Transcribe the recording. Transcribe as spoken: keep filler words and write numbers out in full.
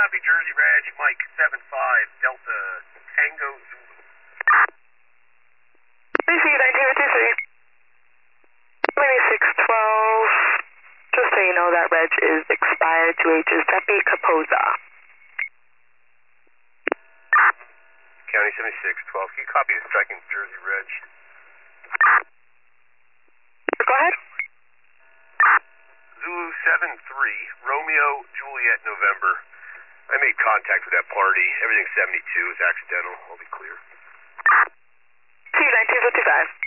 copy, Jersey Reg, Mike seven five, Delta Tango Zulu. B C nineteen fifty-three. twenty-six twelve. Just so you know, that reg is expired to a Giuseppe Capoza. County seventy-six twelve, can you copy the striking Jersey Reg? Go ahead. Zulu seven three, Romeo Juliet November. I made contact with that party. Everything seventy-two is accidental. I'll be clear. C nineteen fifty-five.